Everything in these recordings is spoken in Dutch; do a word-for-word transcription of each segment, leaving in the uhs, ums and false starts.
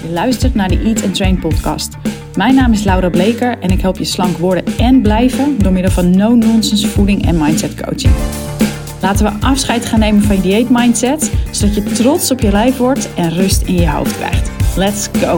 Je luistert naar de Eat and Train podcast. Mijn naam is Laura Bleker en ik help je slank worden en blijven door middel van no-nonsense voeding en mindset coaching. Laten we afscheid gaan nemen van je dieet mindset, zodat je trots op je lijf wordt en rust in je hoofd krijgt. Let's go!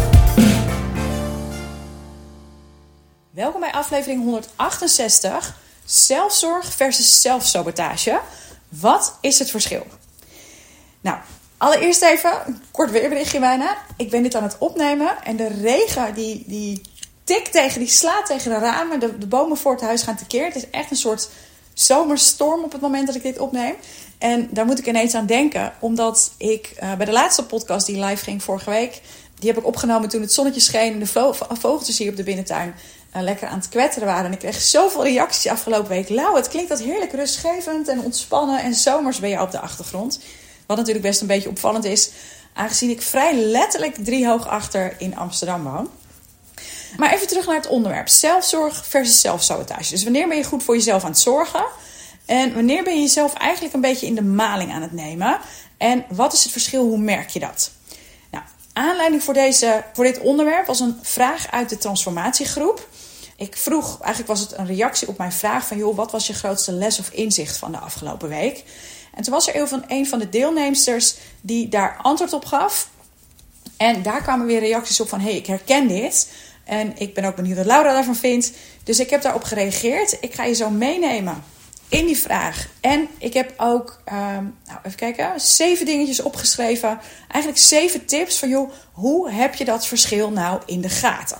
Welkom bij aflevering honderdachtenzestig, zelfzorg versus zelfsabotage. Wat is het verschil? Nou, allereerst even een kort weerberichtje bijna. Ik ben dit aan het opnemen en de regen die, die tikt tegen, die slaat tegen de ramen. De, de bomen voor het huis gaan tekeer. Het is echt een soort zomerstorm op het moment dat ik dit opneem. En daar moet ik ineens aan denken, omdat ik uh, bij de laatste podcast die live ging vorige week, die heb ik opgenomen toen het zonnetje scheen en de vlo- vogeltjes hier op de binnentuin uh, lekker aan het kwetteren waren. En ik kreeg zoveel reacties de afgelopen week. Lau, het klinkt dat heerlijk rustgevend en ontspannen en zomers ben je op de achtergrond. Wat natuurlijk best een beetje opvallend is, aangezien ik vrij letterlijk driehoog achter in Amsterdam woon. Maar even terug naar het onderwerp. Zelfzorg versus zelfsabotage. Dus wanneer ben je goed voor jezelf aan het zorgen? En wanneer ben je jezelf eigenlijk een beetje in de maling aan het nemen? En wat is het verschil? Hoe merk je dat? Nou, aanleiding voor, deze, voor dit onderwerp was een vraag uit de transformatiegroep. Ik vroeg, eigenlijk was het een reactie op mijn vraag van, joh, wat was je grootste les of inzicht van de afgelopen week? En toen was er van een van de deelnemsters die daar antwoord op gaf. En daar kwamen weer reacties op van, hé, hey, ik herken dit. En ik ben ook benieuwd wat Laura daarvan vindt. Dus ik heb daarop gereageerd. Ik ga je zo meenemen in die vraag. En ik heb ook, um, nou even kijken, zeven dingetjes opgeschreven. Eigenlijk zeven tips van, joh, hoe heb je dat verschil nou in de gaten?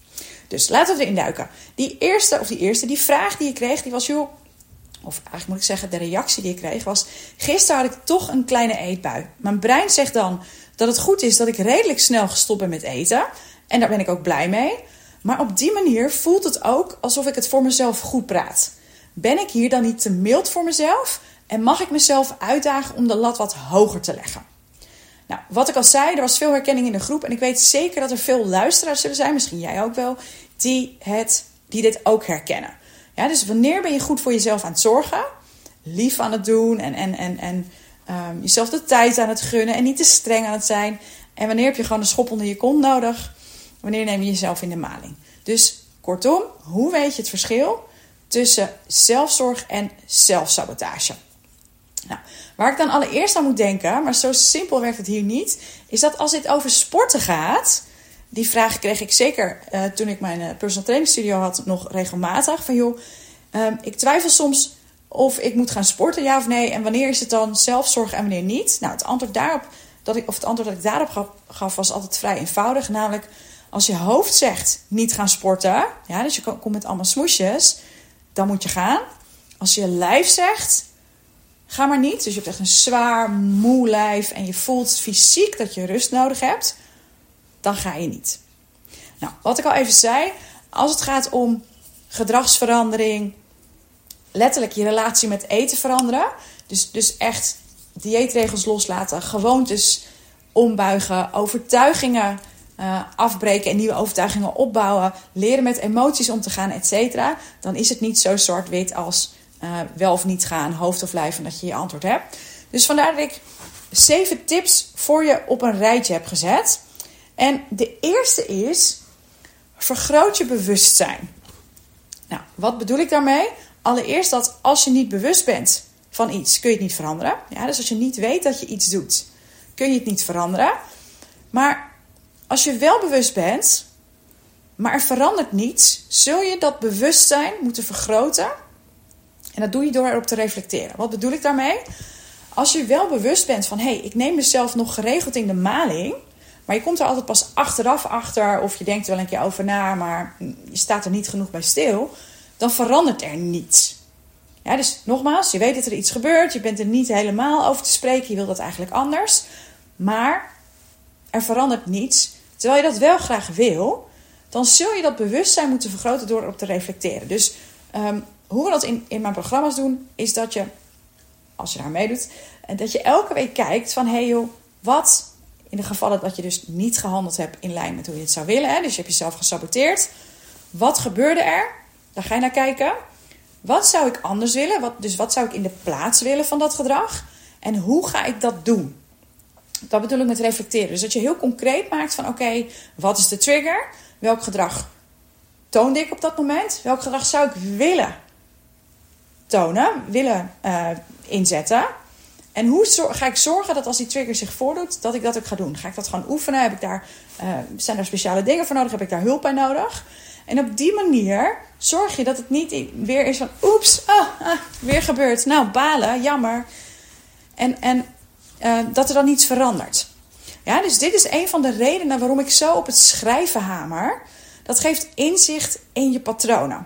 Dus laten we erin duiken. Die eerste, of die eerste, die vraag die je kreeg, die was, joh, of eigenlijk moet ik zeggen, de reactie die ik kreeg was, gisteren had ik toch een kleine eetbui. Mijn brein zegt dan dat het goed is dat ik redelijk snel gestopt ben met eten. En daar ben ik ook blij mee. Maar op die manier voelt het ook alsof ik het voor mezelf goed praat. Ben ik hier dan niet te mild voor mezelf? En mag ik mezelf uitdagen om de lat wat hoger te leggen? Nou, wat ik al zei, er was veel herkenning in de groep. En ik weet zeker dat er veel luisteraars zullen zijn, misschien jij ook wel, die, het, die dit ook herkennen. Ja, dus wanneer ben je goed voor jezelf aan het zorgen? Lief aan het doen en, en, en, en um, jezelf de tijd aan het gunnen en niet te streng aan het zijn. En wanneer heb je gewoon een schop onder je kont nodig? Wanneer neem je jezelf in de maling? Dus kortom, hoe weet je het verschil tussen zelfzorg en zelfsabotage? Nou, waar ik dan allereerst aan moet denken, maar zo simpel werkt het hier niet, is dat als dit over sporten gaat, die vraag kreeg ik zeker uh, toen ik mijn uh, personal training studio had nog regelmatig. Van joh, um, ik twijfel soms of ik moet gaan sporten, ja of nee. En wanneer is het dan zelfzorg en wanneer niet? Nou, het antwoord daarop, dat ik, of het antwoord dat ik daarop gaf, gaf was altijd vrij eenvoudig. Namelijk, als je hoofd zegt niet gaan sporten, ja, dus je komt met allemaal smoesjes, dan moet je gaan. Als je lijf zegt, ga maar niet. Dus je hebt echt een zwaar, moe lijf en je voelt fysiek dat je rust nodig hebt, dan ga je niet. Nou, wat ik al even zei, als het gaat om gedragsverandering, letterlijk je relatie met eten veranderen, dus, dus echt dieetregels loslaten, gewoontes ombuigen, overtuigingen uh, afbreken en nieuwe overtuigingen opbouwen, leren met emoties om te gaan, et cetera, dan is het niet zo zwart-wit als uh, wel of niet gaan, hoofd of lijf en dat je je antwoord hebt. Dus vandaar dat ik zeven tips voor je op een rijtje heb gezet. En de eerste is, vergroot je bewustzijn. Nou, wat bedoel ik daarmee? Allereerst dat als je niet bewust bent van iets, kun je het niet veranderen. Ja, dus als je niet weet dat je iets doet, kun je het niet veranderen. Maar als je wel bewust bent, maar er verandert niets, zul je dat bewustzijn moeten vergroten. En dat doe je door erop te reflecteren. Wat bedoel ik daarmee? Als je wel bewust bent van, hé, hey, ik neem mezelf nog geregeld in de maling, maar je komt er altijd pas achteraf achter, of je denkt er wel een keer over na, maar je staat er niet genoeg bij stil, dan verandert er niets. Ja, dus nogmaals, je weet dat er iets gebeurt, je bent er niet helemaal over te spreken, je wil dat eigenlijk anders, maar er verandert niets. Terwijl je dat wel graag wil, dan zul je dat bewustzijn moeten vergroten door erop te reflecteren. Dus um, hoe we dat in, in mijn programma's doen, is dat je, als je daar meedoet, dat je elke week kijkt van, hé hey joh, wat, in de gevallen dat je dus niet gehandeld hebt in lijn met hoe je het zou willen, hè, dus je hebt jezelf gesaboteerd, wat gebeurde er? Daar ga je naar kijken. Wat zou ik anders willen? Wat, dus wat zou ik in de plaats willen van dat gedrag? En hoe ga ik dat doen? Dat bedoel ik met reflecteren. Dus dat je heel concreet maakt van oké, okay, wat is de trigger? Welk gedrag toonde ik op dat moment? Welk gedrag zou ik willen tonen, willen uh, inzetten? En hoe zor- ga ik zorgen dat als die trigger zich voordoet, dat ik dat ook ga doen? Ga ik dat gewoon oefenen? Heb ik daar, uh, zijn daar speciale dingen voor nodig? Heb ik daar hulp bij nodig? En op die manier zorg je dat het niet weer is van oeps, oh, ah, weer gebeurd. Nou, balen, jammer. En, en uh, dat er dan niets verandert. Ja, dus dit is een van de redenen waarom ik zo op het schrijven hamer. Dat geeft inzicht in je patronen.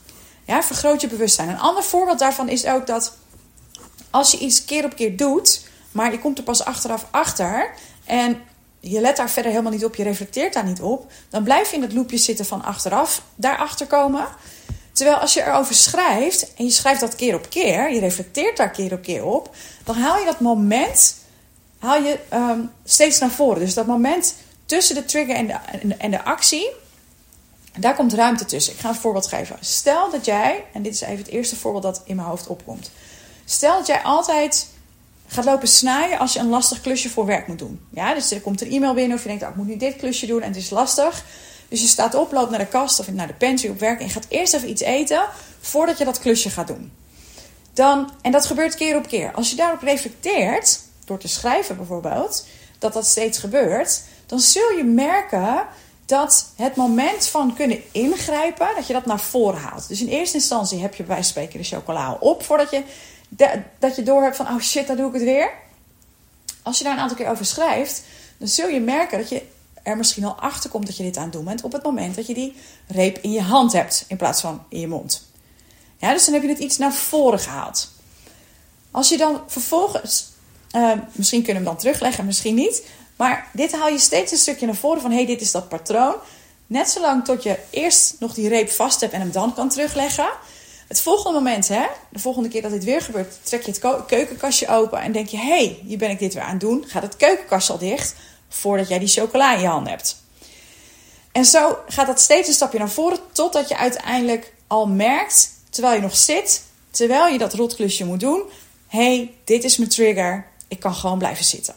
Ja, vergroot je bewustzijn. Een ander voorbeeld daarvan is ook dat als je iets keer op keer doet, maar je komt er pas achteraf achter en je let daar verder helemaal niet op, je reflecteert daar niet op, dan blijf je in het loopje zitten van achteraf daarachter komen. Terwijl als je erover schrijft en je schrijft dat keer op keer, je reflecteert daar keer op keer op, dan haal je dat moment haal je um, steeds naar voren. Dus dat moment tussen de trigger en de, en, en de actie, daar komt ruimte tussen. Ik ga een voorbeeld geven. Stel dat jij, en dit is even het eerste voorbeeld dat in mijn hoofd opkomt. Stel dat jij altijd gaat lopen snijden als je een lastig klusje voor werk moet doen. Ja, dus er komt een e-mail binnen of je denkt, oh, ik moet nu dit klusje doen en het is lastig. Dus je staat op, loopt naar de kast of naar de pantry op werk en je gaat eerst even iets eten voordat je dat klusje gaat doen. Dan, en dat gebeurt keer op keer. Als je daarop reflecteert, door te schrijven bijvoorbeeld, dat dat steeds gebeurt, dan zul je merken dat het moment van kunnen ingrijpen, dat je dat naar voren haalt. Dus in eerste instantie heb je bij wijze van spreken de chocola al op, voordat je, de, dat je door hebt van, oh shit, dan doe ik het weer. Als je daar een aantal keer over schrijft, dan zul je merken dat je er misschien al achter komt dat je dit aan het doen bent op het moment dat je die reep in je hand hebt, in plaats van in je mond. Ja, dus dan heb je het iets naar voren gehaald. Als je dan vervolgens, uh, misschien kunnen we hem dan terugleggen, misschien niet, maar dit haal je steeds een stukje naar voren van, hé, hey, dit is dat patroon. Net zolang tot je eerst nog die reep vast hebt en hem dan kan terugleggen. Het volgende moment, hè, de volgende keer dat dit weer gebeurt, trek je het keukenkastje open en denk je, hé, hey, hier ben ik dit weer aan het doen. Gaat het keukenkastje al dicht voordat jij die chocola in je hand hebt. En zo gaat dat steeds een stapje naar voren, totdat je uiteindelijk al merkt, terwijl je nog zit, terwijl je dat rotklusje moet doen, hé, hey, dit is mijn trigger, ik kan gewoon blijven zitten.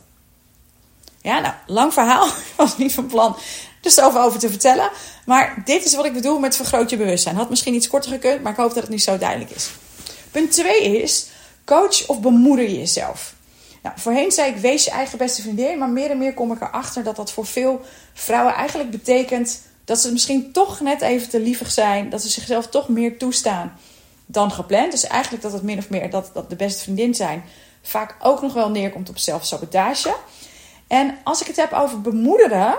Ja, nou, lang verhaal. Ik was niet van plan dus erover over te vertellen. Maar dit is wat ik bedoel met vergroot je bewustzijn. Had misschien iets korter gekund, maar ik hoop dat het nu zo duidelijk is. Punt twee is, coach of bemoeder je jezelf. Nou, voorheen zei ik, wees je eigen beste vriendin. Maar meer en meer kom ik erachter dat dat voor veel vrouwen eigenlijk betekent dat ze misschien toch net even te lievig zijn. Dat ze zichzelf toch meer toestaan dan gepland. Dus eigenlijk dat het min of meer dat, dat de beste vriendin zijn vaak ook nog wel neerkomt op zelfsabotage. En als ik het heb over bemoederen,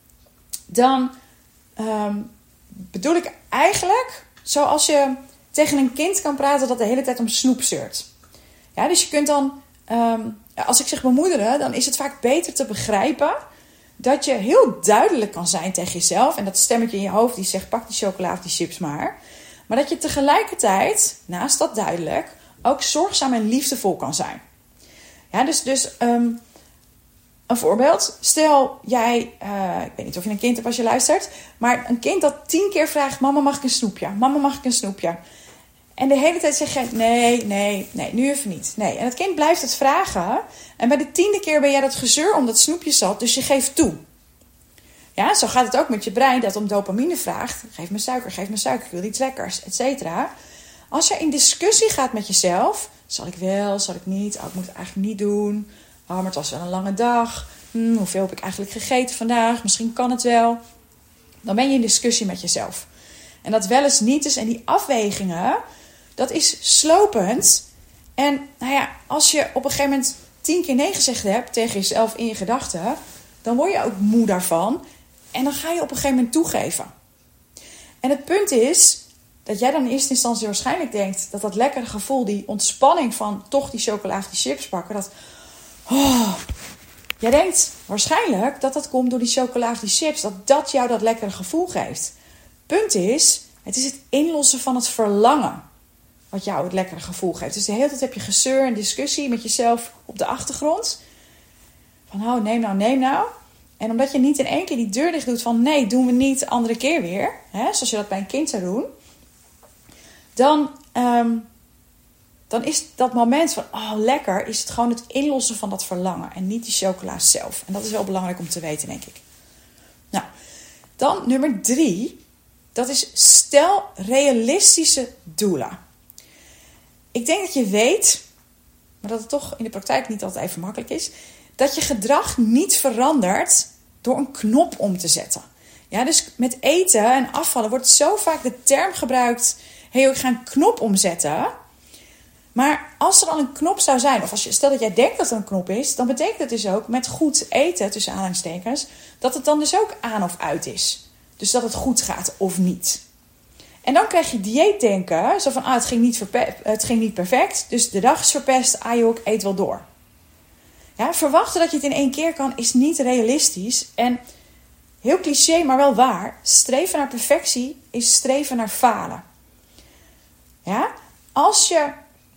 dan um, bedoel ik eigenlijk zoals je tegen een kind kan praten dat de hele tijd om snoep zeurt. Ja, dus je kunt dan, um, als ik zeg bemoederen, dan is het vaak beter te begrijpen dat je heel duidelijk kan zijn tegen jezelf. En dat stemmetje in je hoofd die zegt, pak die chocola of die chips maar. Maar dat je tegelijkertijd, naast dat duidelijk, ook zorgzaam en liefdevol kan zijn. Ja, dus... dus um, Een voorbeeld, stel jij, uh, ik weet niet of je een kind hebt als je luistert, maar een kind dat tien keer vraagt, mama mag ik een snoepje, mama mag ik een snoepje. En de hele tijd zeg je, nee, nee, nee, nu even niet. Nee. En het kind blijft het vragen en bij de tiende keer ben jij dat gezeur om dat snoepje zat, dus je geeft toe. Ja, zo gaat het ook met je brein dat om dopamine vraagt, geef me suiker, geef me suiker, ik wil iets lekkers, et cetera. Als je in discussie gaat met jezelf, zal ik wel, zal ik niet, oh, ik moet het eigenlijk niet doen. Oh, maar het was wel een lange dag. Hm, hoeveel heb ik eigenlijk gegeten vandaag? Misschien kan het wel. Dan ben je in discussie met jezelf. En dat wel eens niet is. En die afwegingen, dat is slopend. En nou ja, als je op een gegeven moment tien keer nee gezegd hebt tegen jezelf in je gedachten, dan word je ook moe daarvan. En dan ga je op een gegeven moment toegeven. En het punt is dat jij dan in eerste instantie waarschijnlijk denkt dat dat lekkere gevoel, die ontspanning van toch die chocola of die chips pakken, dat oh, jij denkt waarschijnlijk dat dat komt door die chocola of die chips. Dat dat jou dat lekkere gevoel geeft. Punt is, het is het inlossen van het verlangen wat jou het lekkere gevoel geeft. Dus de hele tijd heb je gezeur en discussie met jezelf op de achtergrond. Van oh, neem nou, neem nou. En omdat je niet in één keer die deur dicht doet van nee, doen we niet, de andere keer weer. Hè, zoals je dat bij een kind zou doen. Dan... Um, dan is dat moment van, oh lekker, is het gewoon het inlossen van dat verlangen. En niet die chocola zelf. En dat is wel belangrijk om te weten, denk ik. Nou, dan nummer drie. Dat is stel realistische doelen. Ik denk dat je weet, maar dat het toch in de praktijk niet altijd even makkelijk is, dat je gedrag niet verandert door een knop om te zetten. Ja, dus met eten en afvallen wordt zo vaak de term gebruikt, hé, hey, ik ga een knop omzetten. Maar als er dan een knop zou zijn, of als je, stel dat jij denkt dat er een knop is, dan betekent het dus ook met goed eten, tussen aanhalingstekens, dat het dan dus ook aan of uit is. Dus dat het goed gaat of niet. En dan krijg je dieetdenken, zo van, ah, het ging niet, verpe- het ging niet perfect, dus de dag is verpest, ah joh, ik eet wel door. Ja, verwachten dat je het in één keer kan, is niet realistisch. En heel cliché, maar wel waar, streven naar perfectie is streven naar falen. Ja, als je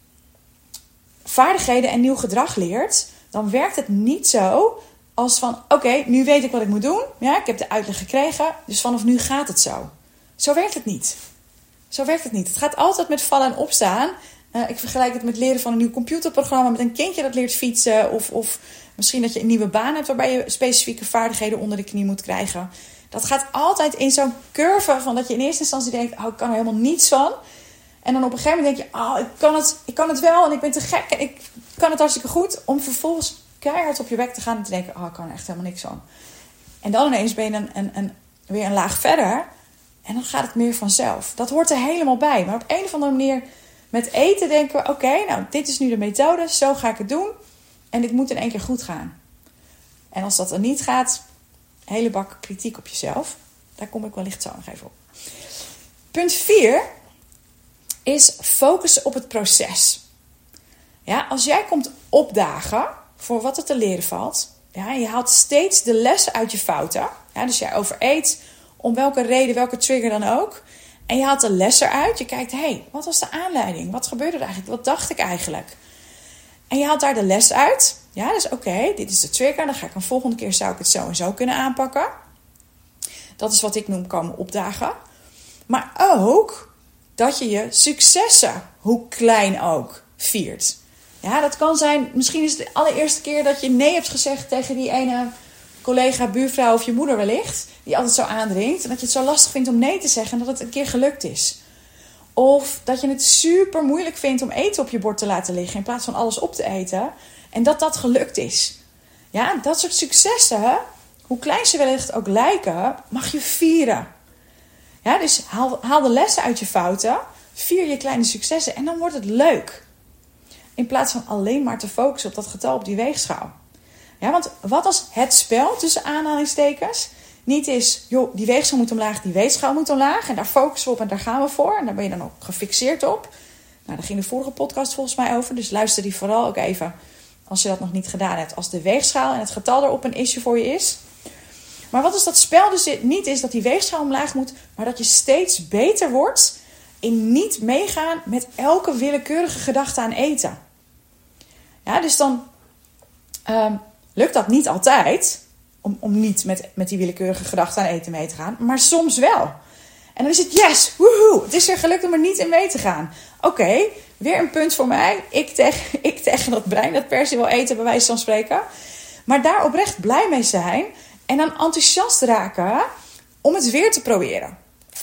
vaardigheden en nieuw gedrag leert, dan werkt het niet zo als van, oké, okay, nu weet ik wat ik moet doen. Ja, ik heb de uitleg gekregen, dus vanaf nu gaat het zo. Zo werkt het niet. Zo werkt het niet. Het gaat altijd met vallen en opstaan. Uh, ik vergelijk het met leren van een nieuw computerprogramma, met een kindje dat leert fietsen, of, of misschien dat je een nieuwe baan hebt waarbij je specifieke vaardigheden onder de knie moet krijgen. Dat gaat altijd in zo'n curve van dat je in eerste instantie denkt, oh, ik kan er helemaal niets van. En dan op een gegeven moment denk je, oh, ik kan het, ik kan het wel en ik ben te gek en ik kan het hartstikke goed. Om vervolgens keihard op je weg te gaan en te denken, oh, ik kan er echt helemaal niks van. En dan ineens ben je een, een, een, weer een laag verder en dan gaat het meer vanzelf. Dat hoort er helemaal bij. Maar op een of andere manier met eten denken we, oké, okay, nou, dit is nu de methode, zo ga ik het doen. En dit moet in één keer goed gaan. En als dat er niet gaat, een hele bak kritiek op jezelf. Daar kom ik wellicht zo nog even op. Punt vier is focussen op het proces. Ja, als jij komt opdagen voor wat er te leren valt, ja, je haalt steeds de lessen uit je fouten. Ja, dus jij overeet, om welke reden, welke trigger dan ook. En je haalt de les eruit. Je kijkt, hé, hey, wat was de aanleiding? Wat gebeurde er eigenlijk? Wat dacht ik eigenlijk? En je haalt daar de les uit. Ja, dus oké, okay, dit is de trigger. Dan ga ik een volgende keer, zou ik het zo en zo kunnen aanpakken. Dat is wat ik noem komen opdagen. Maar ook dat je je successen, hoe klein ook, viert. Ja, dat kan zijn, misschien is het de allereerste keer dat je nee hebt gezegd tegen die ene collega, buurvrouw of je moeder wellicht, die altijd zo aandringt. En dat je het zo lastig vindt om nee te zeggen en dat het een keer gelukt is. Of dat je het super moeilijk vindt om eten op je bord te laten liggen in plaats van alles op te eten. En dat dat gelukt is. Ja, dat soort successen, hoe klein ze wellicht ook lijken, mag je vieren. Ja, dus haal, haal de lessen uit je fouten, vier je kleine successen en dan wordt het leuk. In plaats van alleen maar te focussen op dat getal op die weegschaal. Ja, want wat als het spel tussen aanhalingstekens niet is, joh, die weegschaal moet omlaag, die weegschaal moet omlaag. En daar focussen we op en daar gaan we voor. En daar ben je dan ook gefixeerd op. Nou, daar ging de vorige podcast volgens mij over. Dus luister die vooral ook even, als je dat nog niet gedaan hebt. Als de weegschaal en het getal erop een issue voor je is. Maar wat als dat spel dus niet is dat die weegschaal omlaag moet, maar dat je steeds beter wordt in niet meegaan met elke willekeurige gedachte aan eten. Ja, dus dan um, lukt dat niet altijd om, om niet met, met die willekeurige gedachte aan eten mee te gaan, maar soms wel. En dan is het yes, woehoe, het is er gelukt om er niet in mee te gaan. Oké, okay, weer een punt voor mij. Ik tegen, ik tegen dat brein dat per se wil eten, bij wijze van spreken. Maar daar oprecht blij mee zijn en dan enthousiast raken om het weer te proberen.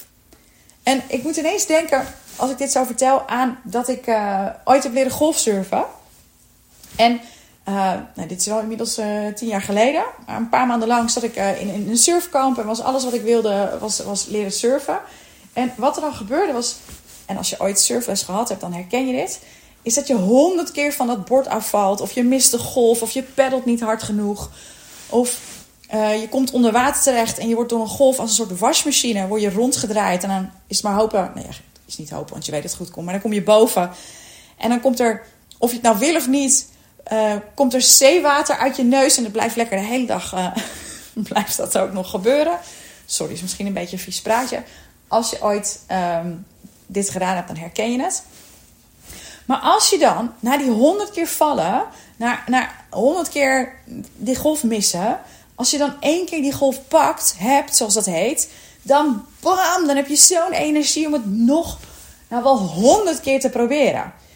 En ik moet ineens denken, als ik dit zo vertel, aan dat ik uh, ooit heb leren golfsurfen. En uh, nou, dit is wel inmiddels uh, tien jaar geleden. Maar een paar maanden lang zat ik uh, in, in een surfkamp en was alles wat ik wilde was, was leren surfen. En wat er dan gebeurde was, en als je ooit surfles gehad hebt, dan herken je dit, is dat je honderd keer van dat bord afvalt, of je mist de golf, of je peddelt niet hard genoeg, of Uh, je komt onder water terecht en je wordt door een golf als een soort wasmachine word je rondgedraaid. En dan is het maar hopen, nee, het is niet hopen, want je weet dat het goed komt. Maar dan kom je boven en dan komt er, of je het nou wil of niet, uh, komt er zeewater uit je neus. En dat blijft lekker de hele dag, uh, blijft dat ook nog gebeuren. Sorry, is misschien een beetje een vies praatje. Als je ooit um, dit gedaan hebt, dan herken je het. Maar als je dan, na die honderd keer vallen, na, na honderd keer die golf missen, als je dan één keer die golf pakt, hebt, zoals dat heet, dan bam, dan heb je zo'n energie om het nog, nou wel honderd keer te proberen.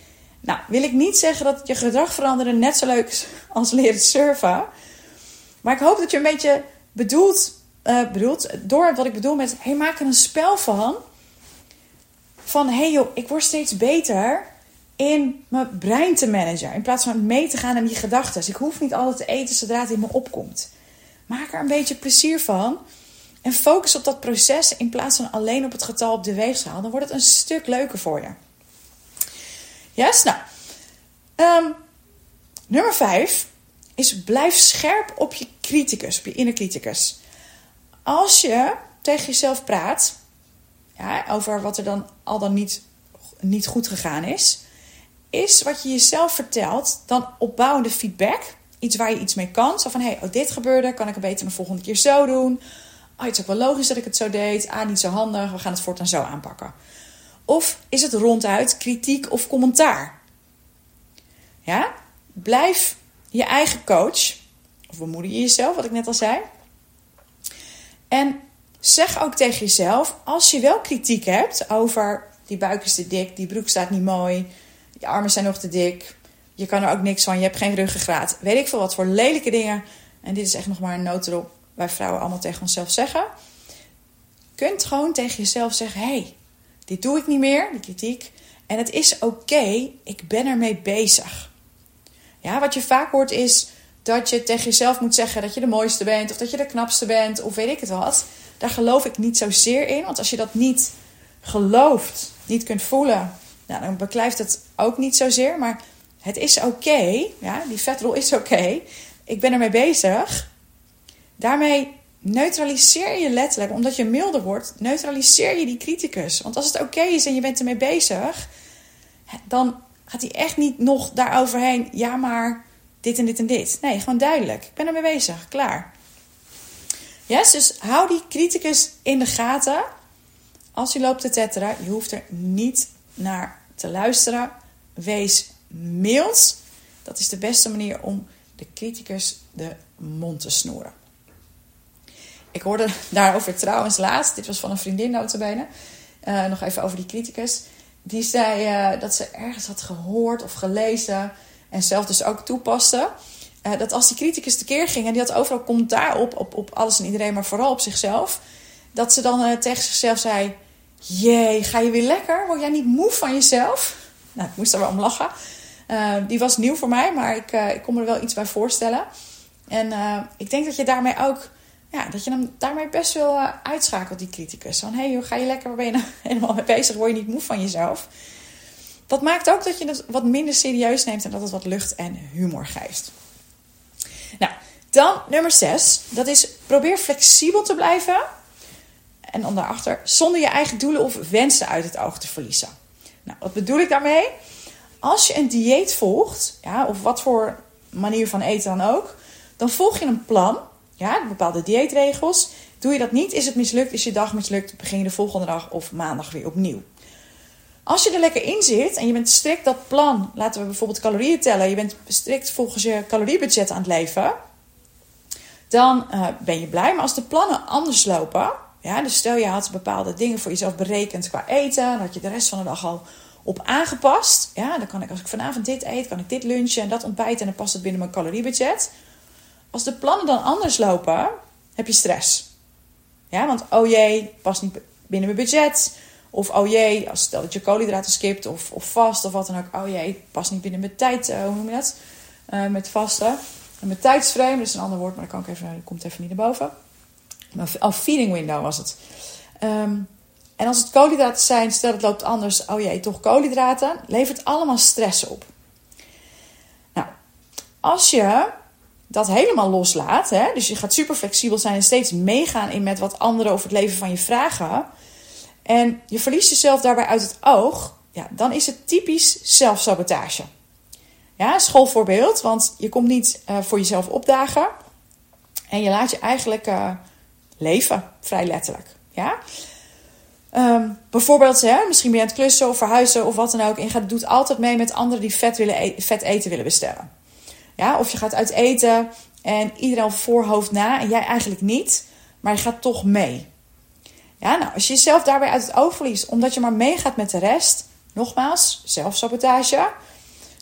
Nou, wil ik niet zeggen dat je gedrag veranderen net zo leuk is als leren surfen. Maar ik hoop dat je een beetje bedoelt, uh, bedoelt door wat ik bedoel met, hey, maak er een spel van. Van, hey joh, ik word steeds beter in mijn brein te managen. In plaats van mee te gaan in die gedachten. Ik hoef niet altijd te eten zodra het in me opkomt. Maak er een beetje plezier van. En focus op dat proces in plaats van alleen op het getal op de weegschaal. Dan wordt het een stuk leuker voor je. Yes, nou. Um, nummer vijf is blijf scherp op je criticus, op je inner criticus. Als je tegen jezelf praat, ja, over wat er dan al dan niet, niet goed gegaan is, is wat je jezelf vertelt dan opbouwende feedback. Iets waar je iets mee kan. Zo van, hé, hey, oh, dit gebeurde, kan ik het beter de volgende keer zo doen? Oh, het is ook wel logisch dat ik het zo deed. Ah, niet zo handig, we gaan het voortaan zo aanpakken. Of is het ronduit kritiek of commentaar? Ja, blijf je eigen coach. Of bemoedig je jezelf, wat ik net al zei. En zeg ook tegen jezelf, als je wel kritiek hebt over die buik is te dik, die broek staat niet mooi, je armen zijn nog te dik, je kan er ook niks van, je hebt geen ruggengraat, weet ik veel wat voor lelijke dingen. En dit is echt nog maar een notendop wij vrouwen allemaal tegen onszelf zeggen. Je kunt gewoon tegen jezelf zeggen, hé, hey, dit doe ik niet meer, die kritiek. En het is oké, okay, ik ben ermee bezig. Ja, wat je vaak hoort is dat je tegen jezelf moet zeggen dat je de mooiste bent, of dat je de knapste bent, of weet ik het wat. Daar geloof ik niet zozeer in, want als je dat niet gelooft, niet kunt voelen, nou, dan beklijft het ook niet zozeer. Maar het is oké, okay, ja, die vetrol is oké. Okay. Ik ben ermee bezig. Daarmee neutraliseer je letterlijk, omdat je milder wordt, neutraliseer je die criticus. Want als het oké okay is en je bent ermee bezig, dan gaat hij echt niet nog daaroverheen, ja maar dit en dit en dit. Nee, gewoon duidelijk. Ik ben ermee bezig, klaar. Yes, dus hou die criticus in de gaten. Als je loopt te tetteren, je hoeft er niet naar te luisteren. Wees mild. Dat is de beste manier om de criticus de mond te snoeren. Ik hoorde daarover trouwens laatst, dit was van een vriendin notabene, uh, nog even over die criticus. Die zei uh, dat ze ergens had gehoord of gelezen en zelf dus ook toepaste. Uh, dat als die criticus tekeer ging en die had overal commentaar op, op, op alles en iedereen, maar vooral op zichzelf. Dat ze dan uh, tegen zichzelf zei, jee, ga je weer lekker? Word jij niet moe van jezelf? Nou, ik moest er wel om lachen. Uh, die was nieuw voor mij, maar ik, uh, ik kon me er wel iets bij voorstellen. En uh, ik denk dat je daarmee ook, ja, dat je hem daarmee best wel uh, uitschakelt, die criticus. Van, hé, hey, ga je lekker, waar ben je nou helemaal mee bezig? Word je niet moe van jezelf? Dat maakt ook dat je het wat minder serieus neemt en dat het wat lucht en humor geeft. Nou, dan nummer zes. Dat is, probeer flexibel te blijven. En dan daarachter, zonder je eigen doelen of wensen uit het oog te verliezen. Nou, wat bedoel ik daarmee? Als je een dieet volgt, ja, of wat voor manier van eten dan ook, dan volg je een plan, ja, bepaalde dieetregels. Doe je dat niet, is het mislukt, is je dag mislukt, begin je de volgende dag of maandag weer opnieuw. Als je er lekker in zit en je bent strikt dat plan, laten we bijvoorbeeld calorieën tellen, je bent strikt volgens je caloriebudget aan het leven, dan uh, ben je blij. Maar als de plannen anders lopen, ja, dus stel je had bepaalde dingen voor jezelf berekend qua eten, dan had je de rest van de dag al op aangepast. Ja, dan kan ik, als ik vanavond dit eet, kan ik dit lunchen en dat ontbijten en dan past het binnen mijn caloriebudget. Als de plannen dan anders lopen, heb je stress. Ja, want oh jee, past niet binnen mijn budget. Of oh jee, als stel dat je koolhydraten skipt of, of vast of wat dan ook. Oh jee, past niet binnen mijn tijd, uh, hoe noem je dat? Uh, met vasten. En mijn tijdsframe, dat is een ander woord, maar dat, kan ik even, dat komt even niet naar boven. Oh, feeding window was het. Um, en als het koolhydraten zijn, stel het loopt anders. Oh jee, toch koolhydraten. Levert allemaal stress op. Nou, als je dat helemaal loslaat, hè, dus je gaat super flexibel zijn en steeds meegaan in met wat anderen over het leven van je vragen, en je verliest jezelf daarbij uit het oog, ja, dan is het typisch zelfsabotage. Ja, schoolvoorbeeld, want je komt niet uh, voor jezelf opdagen en je laat je eigenlijk uh, leven, vrij letterlijk. Ja? Um, bijvoorbeeld, hè, misschien ben je aan het klussen of verhuizen of wat dan ook en je gaat, doet altijd mee met anderen die vet, willen e- vet eten willen bestellen. Ja, of je gaat uit eten en iedereen voorhoofd na en jij eigenlijk niet, maar je gaat toch mee. Ja, nou, als je jezelf daarbij uit het oog verliest, omdat je maar meegaat met de rest, nogmaals, zelfsabotage,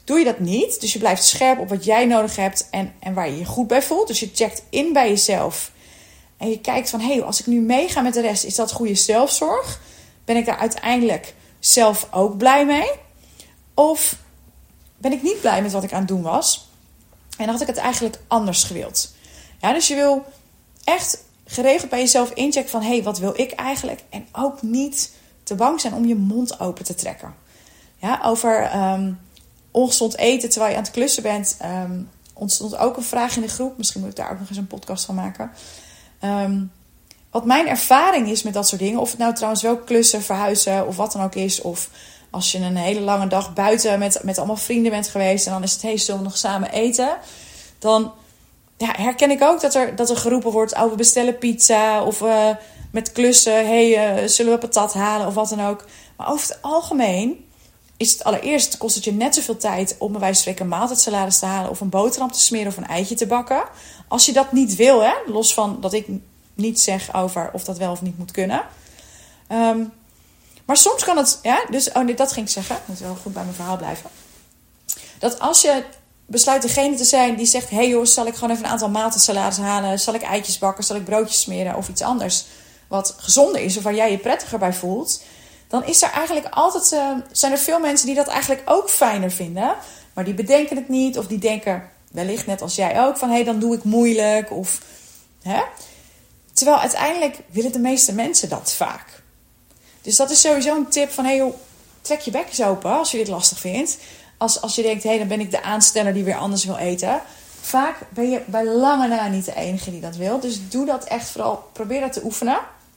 Doe je dat niet, dus je blijft scherp op wat jij nodig hebt en, en waar je je goed bij voelt. Dus je checkt in bij jezelf. En je kijkt van, hé, hey, als ik nu meega met de rest, is dat goede zelfzorg? Ben ik daar uiteindelijk zelf ook blij mee? Of ben ik niet blij met wat ik aan het doen was? En had ik het eigenlijk anders gewild? Ja, dus je wil echt geregeld bij jezelf inchecken van, hé, hey, wat wil ik eigenlijk? En ook niet te bang zijn om je mond open te trekken. Ja, over um, ongezond eten terwijl je aan het klussen bent, um, ontstond ook een vraag in de groep. Misschien moet ik daar ook nog eens een podcast van maken. Um, wat mijn ervaring is met dat soort dingen, of het nou trouwens wel klussen, verhuizen of wat dan ook is, of als je een hele lange dag buiten met, met allemaal vrienden bent geweest en dan is het, hey, zullen we nog samen eten? Dan ja, herken ik ook dat er, dat er geroepen wordt, oh, we bestellen pizza of uh, met klussen, hey, uh, zullen we patat halen of wat dan ook. Maar over het algemeen is het allereerst, kost het je net zoveel tijd om bij wijze van spreken een maaltijdsalades te halen of een boterham te smeren of een eitje te bakken. Als je dat niet wil, hè, los van dat ik niet zeg over of dat wel of niet moet kunnen. Um, maar soms kan het, ja, dus, oh nee, dat ging ik zeggen. Ik moet wel goed bij mijn verhaal blijven. Dat als je besluit degene te zijn die zegt, hey joh, zal ik gewoon even een aantal maaltijdsalades halen? Zal ik eitjes bakken? Zal ik broodjes smeren? Of iets anders wat gezonder is of waar jij je prettiger bij voelt? Dan is er eigenlijk altijd, uh, zijn er veel mensen die dat eigenlijk ook fijner vinden. Maar die bedenken het niet. Of die denken, wellicht net als jij ook, van hé, hey, dan doe ik moeilijk. Of, hè? Terwijl uiteindelijk willen de meeste mensen dat vaak. Dus dat is sowieso een tip van, hé hey joh, trek je bek eens open als je dit lastig vindt. Als, als je denkt, hé, hey, dan ben ik de aansteller die weer anders wil eten. Vaak ben je bij lange na niet de enige die dat wil. Dus doe dat echt vooral, probeer dat te oefenen.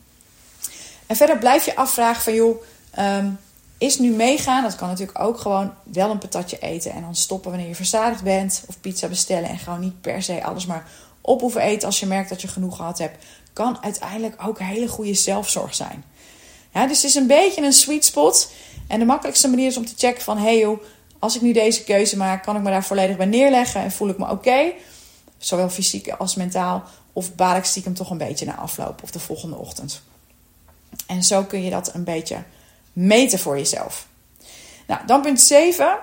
En verder blijf je afvragen van, joh, um, is nu meegaan? Dat kan natuurlijk ook gewoon wel een patatje eten en dan stoppen wanneer je verzadigd bent. Of pizza bestellen en gewoon niet per se alles maar op hoeven eten als je merkt dat je genoeg gehad hebt. Kan uiteindelijk ook een hele goede zelfzorg zijn. Ja, dus het is een beetje een sweet spot. En de makkelijkste manier is om te checken van, hé hey joh, als ik nu deze keuze maak, kan ik me daar volledig bij neerleggen en voel ik me oké? Okay? Zowel fysiek als mentaal. Of baal ik stiekem toch een beetje na afloop of de volgende ochtend. En zo kun je dat een beetje meten voor jezelf. Nou, dan punt zeven.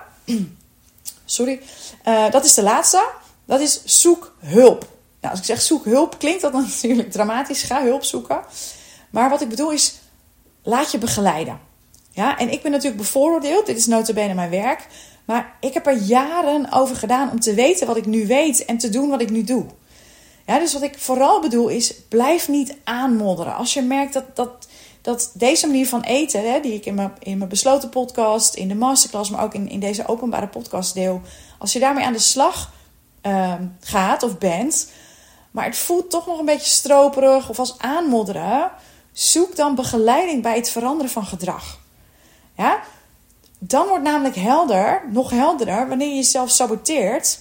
Sorry. Uh, dat is de laatste. Dat is zoek hulp. Nou, als ik zeg zoek hulp, klinkt dat natuurlijk dramatisch. Ga hulp zoeken. Maar wat ik bedoel is, laat je begeleiden. Ja, en ik ben natuurlijk bevooroordeeld. Dit is nota bene mijn werk. Maar ik heb er jaren over gedaan om te weten wat ik nu weet en te doen wat ik nu doe. Ja, dus wat ik vooral bedoel is, blijf niet aanmodderen. Als je merkt dat, dat, dat deze manier van eten, hè, die ik in mijn, in mijn besloten podcast, in de masterclass, maar ook in, in deze openbare podcast deel. Als je daarmee aan de slag uh, gaat of bent, maar het voelt toch nog een beetje stroperig of als aanmodderen, zoek dan begeleiding bij het veranderen van gedrag. Ja? Dan wordt namelijk helder, nog helderder, wanneer je jezelf saboteert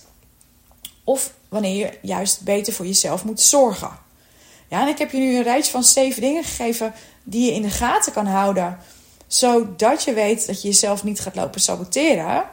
of wanneer je juist beter voor jezelf moet zorgen. Ja, en ik heb je nu een rijtje van zeven dingen gegeven die je in de gaten kan houden, zodat je weet dat je jezelf niet gaat lopen saboteren.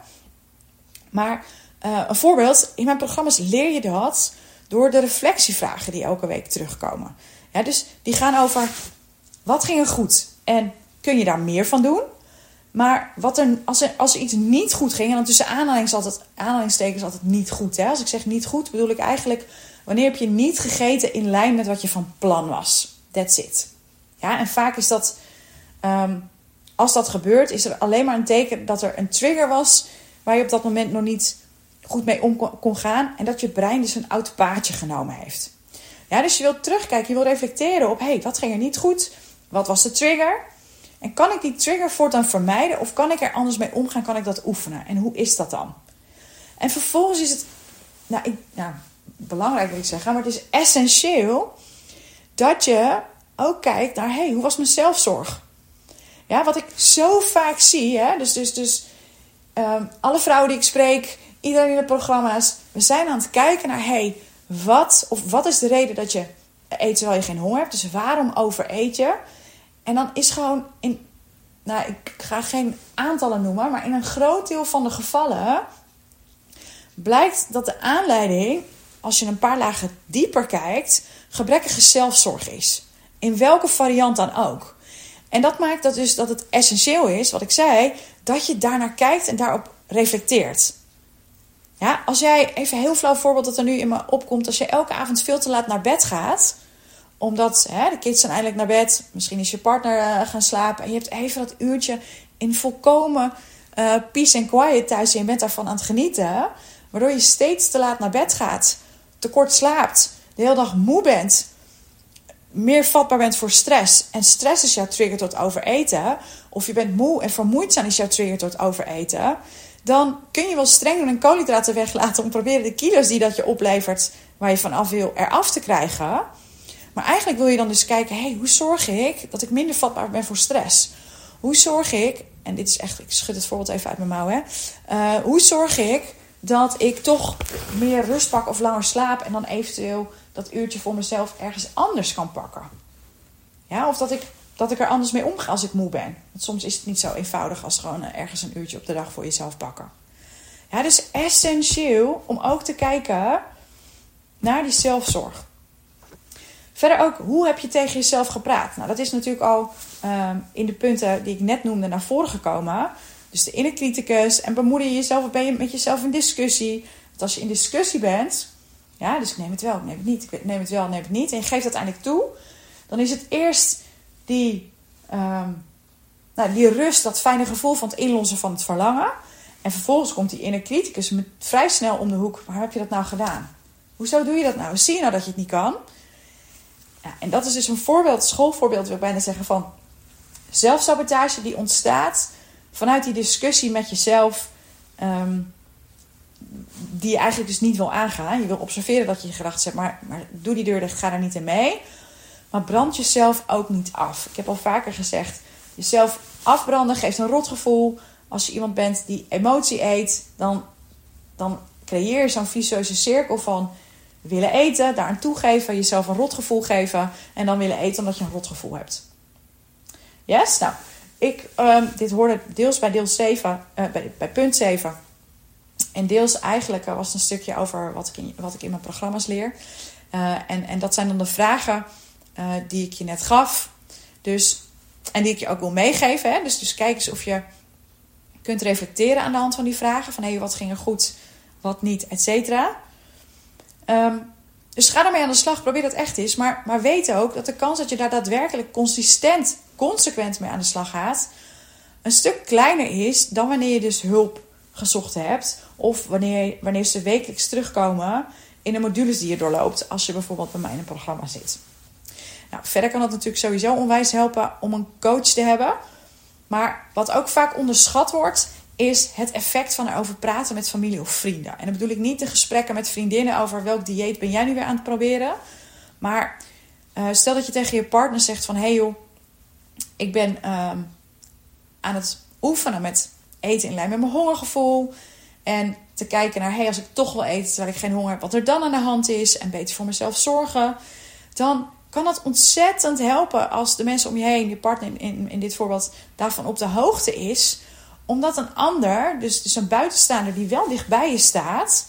Maar uh, een voorbeeld, in mijn programma's leer je dat door de reflectievragen die elke week terugkomen. Ja, dus die gaan over, wat ging er goed en kun je daar meer van doen? Maar wat er, als, er, als er iets niet goed ging, en dan tussen aanhalings altijd, aanhalingstekens altijd niet goed. Hè? Als ik zeg niet goed, bedoel ik eigenlijk, wanneer heb je niet gegeten in lijn met wat je van plan was? That's it. Ja, en vaak is dat, um, als dat gebeurt, is er alleen maar een teken dat er een trigger was waar je op dat moment nog niet goed mee om kon gaan. En dat je brein dus een oud paadje genomen heeft. Ja, dus je wilt terugkijken, je wilt reflecteren op, hé, hey, wat ging er niet goed? Wat was de trigger? En kan ik die trigger voortaan vermijden? Of kan ik er anders mee omgaan? Kan ik dat oefenen? En hoe is dat dan? En vervolgens is het, nou, ik, nou belangrijk wil ik zeggen, maar het is essentieel dat je ook kijkt naar, hé, hey, hoe was mijn zelfzorg? Ja, wat ik zo vaak zie, hè, dus, dus, dus um, alle vrouwen die ik spreek, iedereen in de programma's, we zijn aan het kijken naar, hé, hey, wat, of wat is de reden dat je eet terwijl je geen honger hebt? Dus waarom overeet je? En dan is gewoon, in, nou, ik ga geen aantallen noemen, maar in een groot deel van de gevallen blijkt dat de aanleiding, als je een paar lagen dieper kijkt, gebrekkige zelfzorg is. In welke variant dan ook. En dat maakt dat dus dat het essentieel is, wat ik zei, dat je daarnaar kijkt en daarop reflecteert. Ja, als jij, even een heel flauw voorbeeld dat er nu in me opkomt. Als je elke avond veel te laat naar bed gaat. Omdat hè, de kids zijn eindelijk naar bed. Misschien is je partner uh, gaan slapen. En je hebt even dat uurtje in volkomen uh, peace and quiet thuis. En je bent daarvan aan het genieten. Waardoor je steeds te laat naar bed gaat. Te kort slaapt. De hele dag moe bent. Meer vatbaar bent voor stress. En stress is jouw trigger tot overeten. Of je bent moe en vermoeid zijn is jouw trigger tot overeten. Dan kun je wel streng doen en koolhydraten weglaten. Om te proberen de kilo's die dat je oplevert. Waar je vanaf wil eraf te krijgen. Maar eigenlijk wil je dan dus kijken. Hey, hoe zorg ik dat ik minder vatbaar ben voor stress? Hoe zorg ik. En dit is echt. Ik schud het voorbeeld even uit mijn mouw. Hè. Uh, hoe zorg ik dat ik toch meer rust pak of langer slaap. En dan eventueel dat uurtje voor mezelf ergens anders kan pakken. Ja, of dat ik, dat ik er anders mee omga als ik moe ben. Want soms is het niet zo eenvoudig als gewoon ergens een uurtje op de dag voor jezelf pakken. Ja, dus essentieel om ook te kijken naar die zelfzorg. Verder ook, hoe heb je tegen jezelf gepraat? Nou, dat is natuurlijk al um, in de punten die ik net noemde naar voren gekomen. Dus de inner criticus en bemoeder je jezelf of ben je met jezelf in discussie. Want als je in discussie bent, ja, dus ik neem het wel, ik neem het niet, ik neem het wel, ik neem het niet. En je geeft het uiteindelijk toe. Dan is het eerst die, um, nou, die rust, dat fijne gevoel van het inlossen van het verlangen. En vervolgens komt die inner criticus met vrij snel om de hoek. Waarom heb je dat nou gedaan? Hoezo doe je dat nou? Zie je nou dat je het niet kan? Ja, en dat is dus een voorbeeld, schoolvoorbeeld wil ik bijna zeggen van zelfsabotage die ontstaat vanuit die discussie met jezelf. Um, die je eigenlijk dus niet wil aangaan. Je wil observeren dat je je gedachten zet, maar, maar doe die deur dicht, ga er niet in mee. Maar brand jezelf ook niet af. Ik heb al vaker gezegd, jezelf afbranden geeft een rotgevoel. Als je iemand bent die emotie eet, dan, dan creëer je zo'n vicieuze cirkel van willen eten, daaraan toegeven, jezelf een rotgevoel geven en dan willen eten omdat je een rotgevoel hebt. Yes? Nou, ik, um, dit hoorde deels bij deel zeven, uh, bij, bij punt zeven. En deels eigenlijk uh, was het een stukje over wat ik in, wat ik in mijn programma's leer. Uh, en, en dat zijn dan de vragen uh, die ik je net gaf. Dus, en die ik je ook wil meegeven. Hè? Dus, dus kijk eens of je kunt reflecteren aan de hand van die vragen. Van hé, hey, wat ging er goed, wat niet, et cetera. Um, dus ga ermee aan de slag, probeer dat echt eens. Maar, maar weet ook dat de kans dat je daar daadwerkelijk consistent, consequent mee aan de slag gaat, een stuk kleiner is dan wanneer je dus hulp gezocht hebt. Of wanneer, wanneer ze wekelijks terugkomen in de modules die je doorloopt. Als je bijvoorbeeld bij mij in een programma zit. Nou, verder kan het natuurlijk sowieso onwijs helpen om een coach te hebben. Maar wat ook vaak onderschat wordt, is het effect van erover praten met familie of vrienden. En dan bedoel ik niet de gesprekken met vriendinnen over welk dieet ben jij nu weer aan het proberen. Maar uh, stel dat je tegen je partner zegt van hé hey joh, ik ben uh, aan het oefenen met eten in lijn met mijn hongergevoel. En te kijken naar, hé, hey, als ik toch wil eten terwijl ik geen honger heb, wat er dan aan de hand is. En beter voor mezelf zorgen. Dan kan dat ontzettend helpen als de mensen om je heen, je partner in, in, in dit voorbeeld, daarvan op de hoogte is. Omdat een ander, dus, dus een buitenstaander die wel dichtbij je staat,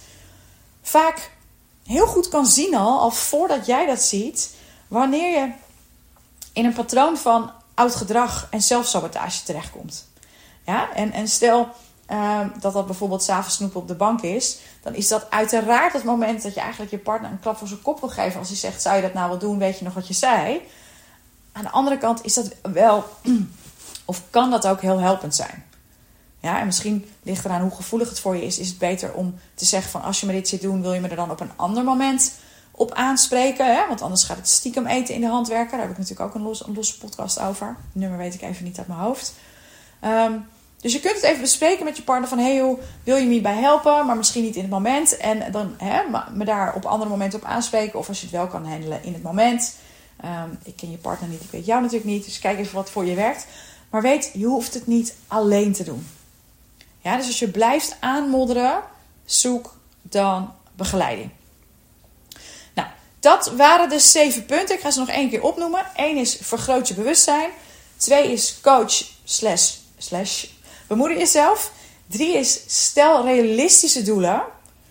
vaak heel goed kan zien al, al voordat jij dat ziet, wanneer je in een patroon van oud gedrag en zelfsabotage terechtkomt. Ja, en, en stel uh, dat dat bijvoorbeeld 's avonds snoepen op de bank is, dan is dat uiteraard het moment dat je eigenlijk je partner een klap voor zijn kop wil geven. Als hij zegt, zou je dat nou wel doen, weet je nog wat je zei? Aan de andere kant is dat wel, of kan dat ook heel helpend zijn. Ja, en misschien ligt eraan hoe gevoelig het voor je is. Is het beter om te zeggen van, als je me dit zit doen, wil je me er dan op een ander moment op aanspreken? Hè? Want anders gaat het stiekem eten in de hand werken. Daar heb ik natuurlijk ook een, los, een losse podcast over. Het nummer weet ik even niet uit mijn hoofd. Um, dus je kunt het even bespreken met je partner van, hey joh, wil je me hierbij helpen, maar misschien niet in het moment. En dan hè, me daar op andere momenten op aanspreken. Of als je het wel kan handelen in het moment. Um, ik ken je partner niet, ik weet jou natuurlijk niet. Dus kijk even wat voor je werkt. Maar weet, je hoeft het niet alleen te doen. Ja, dus als je blijft aanmodderen, zoek dan begeleiding. Nou, dat waren de zeven punten. Ik ga ze nog één keer opnoemen. Eén is vergroot je bewustzijn. Twee is coach slash, slash bemoeder jezelf. Drie is stel realistische doelen.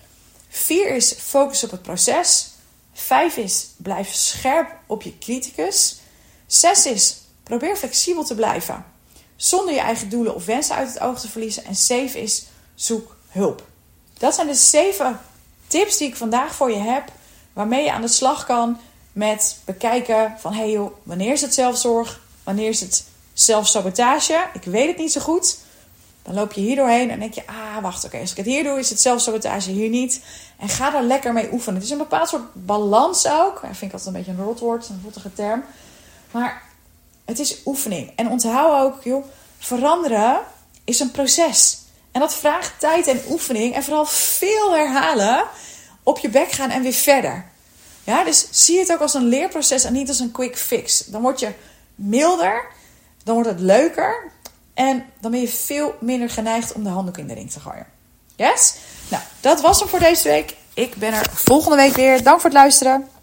Vier is focus op het proces. Vijf is blijf scherp op je criticus. Zes is probeer flexibel te blijven, zonder je eigen doelen of wensen uit het oog te verliezen. En zeven is zoek hulp. dat zijn de zeven tips die ik vandaag voor je heb, waarmee je aan de slag kan met bekijken van, hé hey joh, wanneer is het zelfzorg? Wanneer is het zelfsabotage? Ik weet het niet zo goed. Dan loop je hier doorheen en denk je, ah, wacht, oké, als ik het hier doe, is het zelfsabotage, hier niet. En ga daar lekker mee oefenen. Het is een bepaald soort balans ook. Dat vind ik altijd een beetje een rotwoord, een rottige term. Maar het is oefening. En onthoud ook, joh, veranderen is een proces. En dat vraagt tijd en oefening. En vooral veel herhalen, op je bek gaan en weer verder. Ja, dus zie het ook als een leerproces en niet als een quick fix. Dan word je milder, dan wordt het leuker. En dan ben je veel minder geneigd om de handdoek in de ring te gooien. Yes? Nou, dat was hem voor deze week. Ik ben er volgende week weer. Dank voor het luisteren.